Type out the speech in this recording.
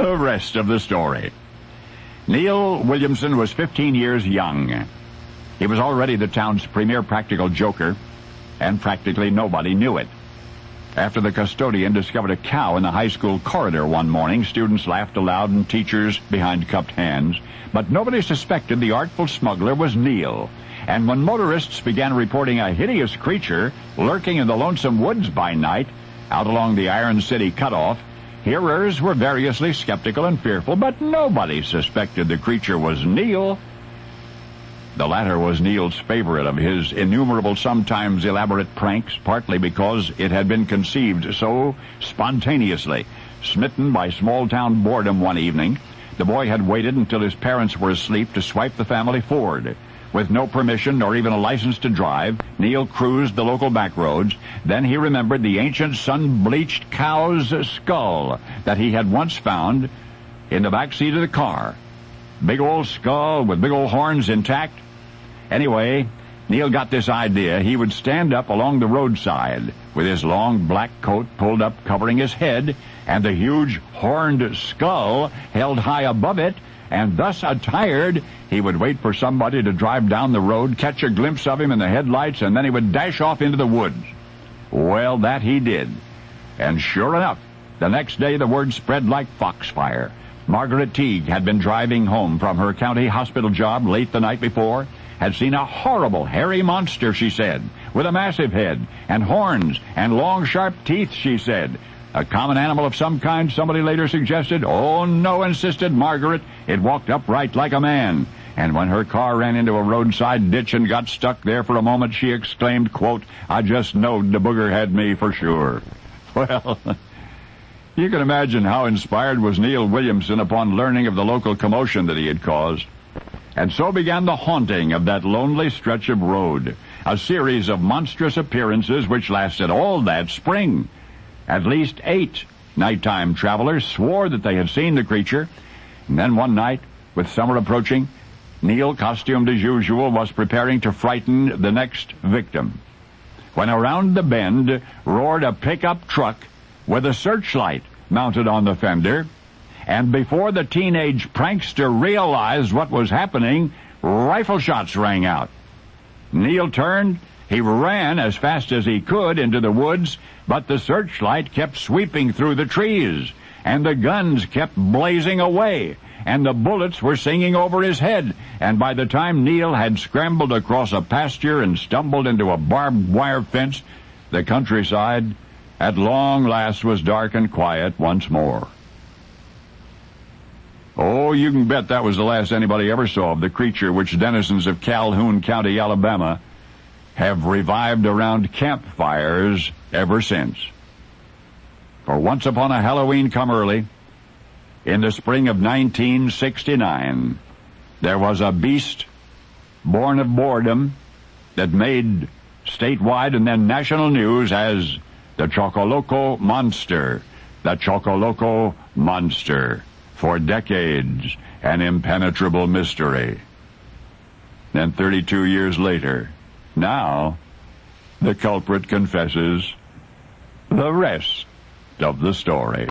The rest of the story. Neil Williamson was 15 years young. He was already the town's premier practical joker, and practically nobody knew it. After the custodian discovered a cow in the high school corridor one morning, students laughed aloud and teachers behind cupped hands, but nobody suspected the artful smuggler was Neil. And when motorists began reporting a hideous creature lurking in the lonesome woods by night, out along the Iron City cutoff, hearers were variously skeptical and fearful, but nobody suspected the creature was Neil. The latter was Neil's favorite of his innumerable, sometimes elaborate pranks, partly because it had been conceived so spontaneously. Smitten by small-town boredom one evening, the boy had waited until his parents were asleep to swipe the family Ford. With no permission nor even a license to drive, Neil cruised the local back roads. Then he remembered the ancient sun-bleached cow's skull that he had once found in the back seat of the car. Big old skull with big old horns intact. Anyway, Neil got this idea. He would stand up along the roadside with his long black coat pulled up covering his head and the huge horned skull held high above it, and thus attired, he would wait for somebody to drive down the road, catch a glimpse of him in the headlights, and then he would dash off into the woods. Well, that he did. And sure enough, the next day the word spread like foxfire. Margaret Teague had been driving home from her county hospital job late the night before, had seen a horrible, hairy monster, she said, with a massive head, and horns, and long, sharp teeth, she said. A common animal of some kind, somebody later suggested. Oh, no, insisted Margaret. It walked upright like a man. And when her car ran into a roadside ditch and got stuck there for a moment, she exclaimed, quote, "I just knowed the booger had me for sure." Well, you can imagine how inspired was Neil Williamson upon learning of the local commotion that he had caused. And so began the haunting of that lonely stretch of road, a series of monstrous appearances which lasted all that spring. At least 8 nighttime travelers swore that they had seen the creature. And then one night, with summer approaching, Neil, costumed as usual, was preparing to frighten the next victim, when around the bend roared a pickup truck with a searchlight mounted on the fender. And before the teenage prankster realized what was happening, rifle shots rang out. Neil turned. He ran as fast as he could into the woods, but the searchlight kept sweeping through the trees, and the guns kept blazing away, and the bullets were singing over his head. And by the time Neil had scrambled across a pasture and stumbled into a barbed wire fence, the countryside, at long last, was dark and quiet once more. Oh, you can bet that was the last anybody ever saw of the creature which denizens of Calhoun County, Alabama, have revived around campfires ever since. For once upon a Halloween come early, in the spring of 1969, there was a beast born of boredom that made statewide and then national news as the Chocoloco Monster. The Chocoloco Monster. For decades, an impenetrable mystery. Then 32 years later, now, the culprit confesses the rest of the story.